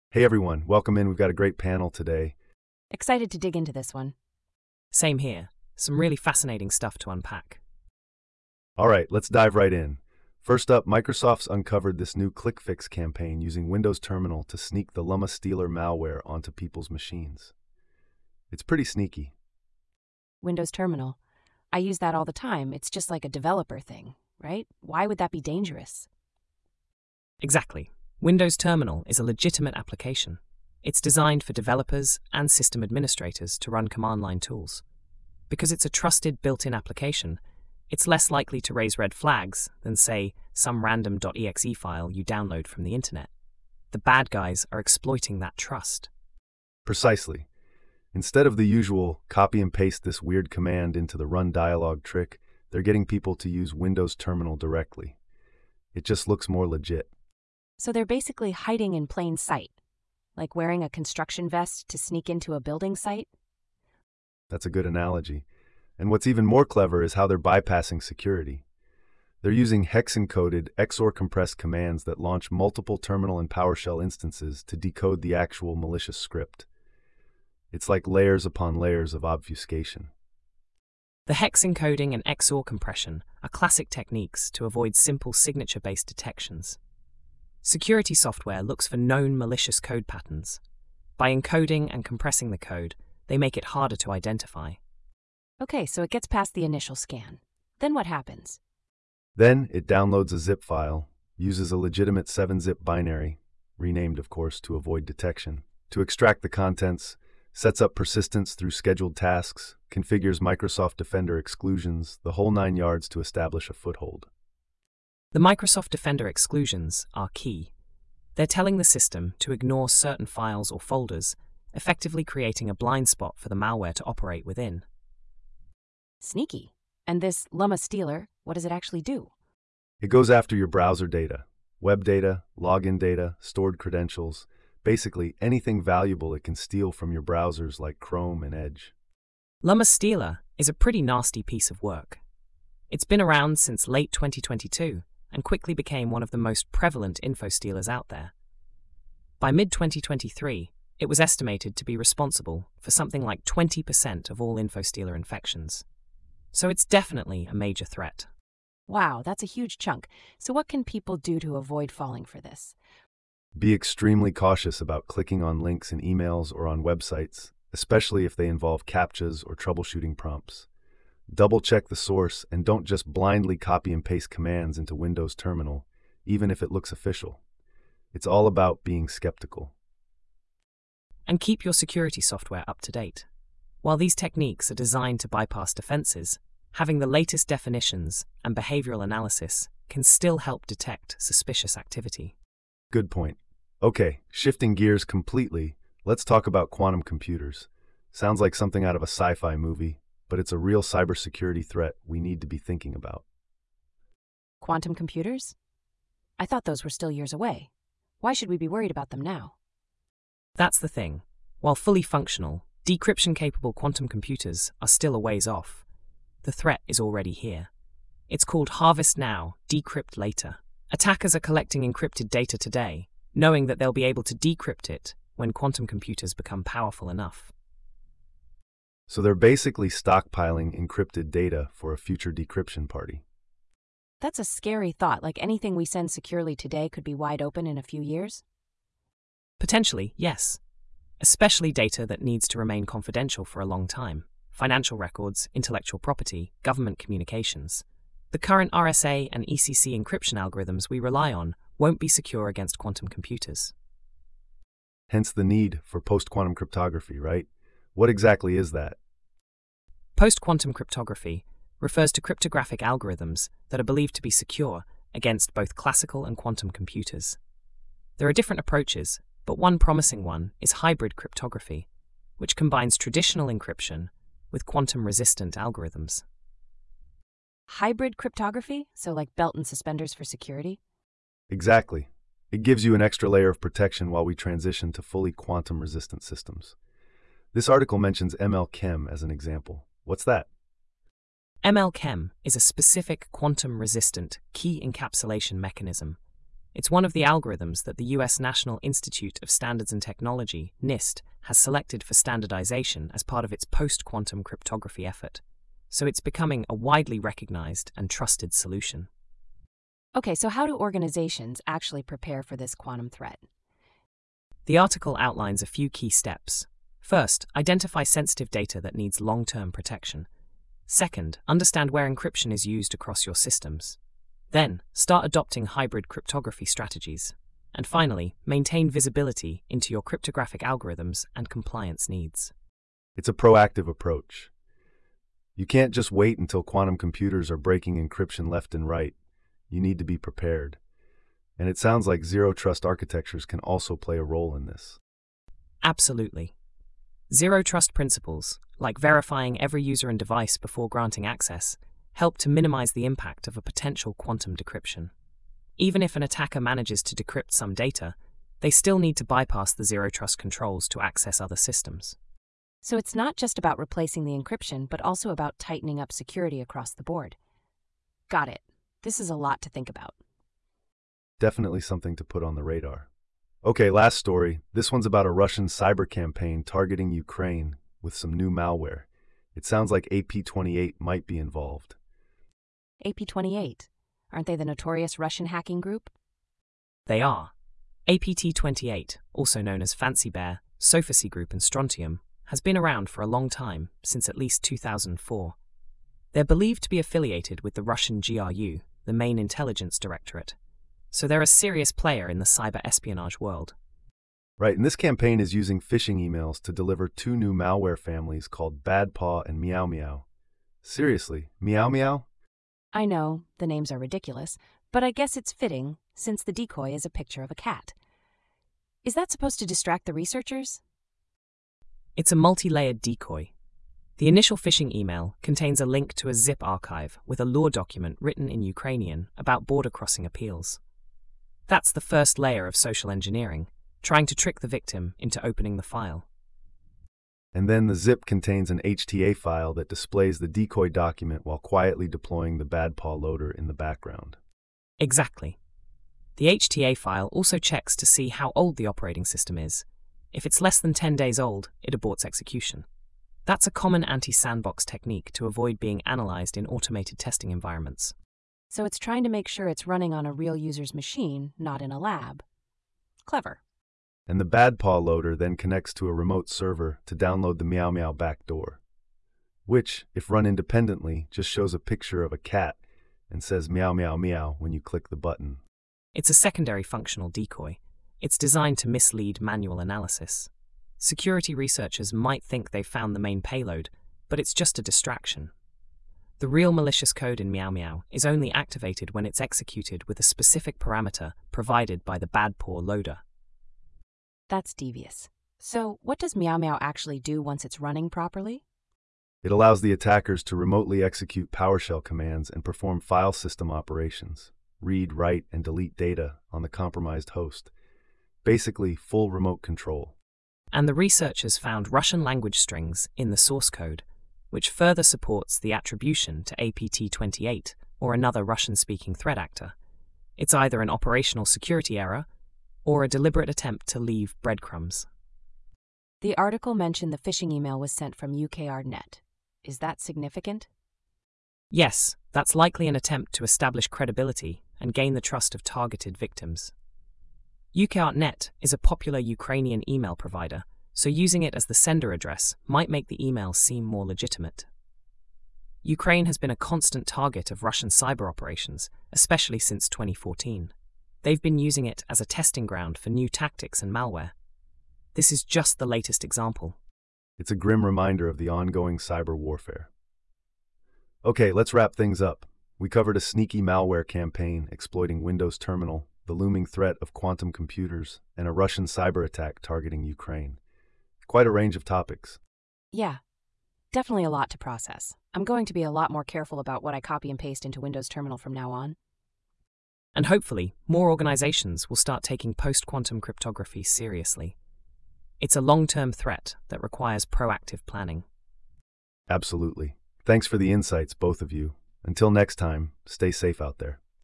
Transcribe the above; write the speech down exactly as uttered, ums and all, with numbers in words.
Hey everyone, welcome in. We've got a great panel today. Excited to dig into this one. Same here. Some really fascinating stuff to unpack. All right, let's dive right in. First up, Microsoft's uncovered this new ClickFix campaign using Windows Terminal to sneak the Llama Stealer malware onto people's machines. It's pretty sneaky. Windows Terminal. I use that all the time. It's just like a developer thing, right? Why would that be dangerous? Exactly. Windows Terminal is a legitimate application. It's designed for developers and system administrators to run command line tools. Because it's a trusted built-in application, it's less likely to raise red flags than, say, some random .exe file you download from the internet. The bad guys are exploiting that trust. Precisely. Instead of the usual copy and paste this weird command into the run dialog trick, they're getting people to use Windows Terminal directly. It just looks more legit. So they're basically hiding in plain sight, like wearing a construction vest to sneak into a building site? That's a good analogy. And what's even more clever is how they're bypassing security. They're using hex-encoded, X O R compressed commands that launch multiple terminal and PowerShell instances to decode the actual malicious script. It's like layers upon layers of obfuscation. The hex encoding and X O R compression are classic techniques to avoid simple signature-based detections. Security software looks for known malicious code patterns. By encoding and compressing the code, they make it harder to identify. Okay, so it gets past the initial scan. Then what happens? Then it downloads a zip file, uses a legitimate seven zip binary, renamed of course to avoid detection, to extract the contents, sets up persistence through scheduled tasks, configures Microsoft Defender exclusions, the whole nine yards to establish a foothold. The Microsoft Defender exclusions are key. They're telling the system to ignore certain files or folders, effectively creating a blind spot for the malware to operate within. Sneaky. And this Llama Stealer, what does it actually do? It goes after your browser data, web data, login data, stored credentials, basically anything valuable it can steal from your browsers like Chrome and Edge. Llama Stealer is a pretty nasty piece of work. It's been around since late twenty twenty-two and quickly became one of the most prevalent info stealers out there. By mid twenty twenty-three, it was estimated to be responsible for something like twenty percent of all info stealer infections. So it's definitely a major threat. Wow, that's a huge chunk. So what can people do to avoid falling for this? Be extremely cautious about clicking on links in emails or on websites, especially if they involve CAPTCHAs or troubleshooting prompts. Double-check the source and don't just blindly copy and paste commands into Windows Terminal, even if it looks official. It's all about being skeptical. And keep your security software up to date. While these techniques are designed to bypass defenses, having the latest definitions and behavioral analysis can still help detect suspicious activity. Good point. Okay, shifting gears completely, let's talk about quantum computers. Sounds like something out of a sci-fi movie, but it's a real cybersecurity threat we need to be thinking about. Quantum computers? I thought those were still years away. Why should we be worried about them now? That's the thing. While fully functional, decryption-capable quantum computers are still a ways off. The threat is already here. It's called Harvest Now, Decrypt Later. Attackers are collecting encrypted data today, knowing that they'll be able to decrypt it when quantum computers become powerful enough. So they're basically stockpiling encrypted data for a future decryption party. That's a scary thought, like anything we send securely today could be wide open in a few years? Potentially, yes. Especially data that needs to remain confidential for a long time. Financial records, intellectual property, government communications. The current R S A and E C C encryption algorithms we rely on won't be secure against quantum computers. Hence the need for post-quantum cryptography, right? What exactly is that? Post-quantum cryptography refers to cryptographic algorithms that are believed to be secure against both classical and quantum computers. There are different approaches, but one promising one is hybrid cryptography, which combines traditional encryption with quantum-resistant algorithms. Hybrid cryptography? So like belt and suspenders for security? Exactly. It gives you an extra layer of protection while we transition to fully quantum-resistant systems. This article mentions M L Chem as an example. What's that? M L Chem is a specific quantum-resistant key encapsulation mechanism It's one of the algorithms that the U S National Institute of Standards and Technology, NIST, has selected for standardization as part of its post-quantum cryptography effort. So it's becoming a widely recognized and trusted solution. Okay, so how do organizations actually prepare for this quantum threat? The article outlines a few key steps. First, identify sensitive data that needs long-term protection. Second, understand where encryption is used across your systems. Then, start adopting hybrid cryptography strategies. And finally, maintain visibility into your cryptographic algorithms and compliance needs. It's a proactive approach. You can't just wait until quantum computers are breaking encryption left and right. You need to be prepared. And it sounds like zero-trust architectures can also play a role in this. Absolutely. Zero-trust principles, like verifying every user and device before granting access, help to minimize the impact of a potential quantum decryption. Even if an attacker manages to decrypt some data, they still need to bypass the zero-trust controls to access other systems. So it's not just about replacing the encryption, but also about tightening up security across the board. Got it. This is a lot to think about. Definitely something to put on the radar. Okay, last story. This one's about a Russian cyber campaign targeting Ukraine with some new malware. It sounds like A P twenty-eight might be involved. A P twenty-eight. Aren't they the notorious Russian hacking group? They are. A P T twenty-eight, also known as Fancy Bear, Sophacy Group and Strontium, has been around for a long time, since at least two thousand four. They're believed to be affiliated with the Russian G R U, the main intelligence directorate. So they're a serious player in the cyber espionage world. Right, and this campaign is using phishing emails to deliver two new malware families called Bad Paw and Meow Meow. Seriously, Meow Meow? I know, the names are ridiculous, but I guess it's fitting, since the decoy is a picture of a cat. Is that supposed to distract the researchers? It's a multi-layered decoy. The initial phishing email contains a link to a zip archive with a lore document written in Ukrainian about border-crossing appeals. That's the first layer of social engineering, trying to trick the victim into opening the file. And then the zip contains an H T A file that displays the decoy document while quietly deploying the Bad Paw loader in the background. Exactly. The H T A file also checks to see how old the operating system is. If it's less than ten days old, it aborts execution. That's a common anti-sandbox technique to avoid being analyzed in automated testing environments. So it's trying to make sure it's running on a real user's machine, not in a lab. Clever. And the Bad Paw loader then connects to a remote server to download the Meow Meow backdoor, which, if run independently, just shows a picture of a cat and says meow meow meow when you click the button. It's a secondary functional decoy. It's designed to mislead manual analysis. Security researchers might think they've found the main payload, but it's just a distraction. The real malicious code in Meow Meow is only activated when it's executed with a specific parameter provided by the Bad Paw loader. That's devious. So what does Meow Meow actually do once it's running properly? It allows the attackers to remotely execute PowerShell commands and perform file system operations, read, write, and delete data on the compromised host. Basically, full remote control. And the researchers found Russian language strings in the source code, which further supports the attribution to A P T twenty-eight or another Russian-speaking threat actor. It's either an operational security error or a deliberate attempt to leave breadcrumbs. The article mentioned the phishing email was sent from U K R Net. Is that significant? Yes, that's likely an attempt to establish credibility and gain the trust of targeted victims. U K R Net is a popular Ukrainian email provider, so using it as the sender address might make the email seem more legitimate. Ukraine has been a constant target of Russian cyber operations, especially since twenty fourteen. They've been using it as a testing ground for new tactics and malware. This is just the latest example. It's a grim reminder of the ongoing cyber warfare. Okay, let's wrap things up. We covered a sneaky malware campaign exploiting Windows Terminal, the looming threat of quantum computers, and a Russian cyber attack targeting Ukraine. Quite a range of topics. Yeah, definitely a lot to process. I'm going to be a lot more careful about what I copy and paste into Windows Terminal from now on. And hopefully, more organizations will start taking post-quantum cryptography seriously. It's a long-term threat that requires proactive planning. Absolutely. Thanks for the insights, both of you. Until next time, stay safe out there.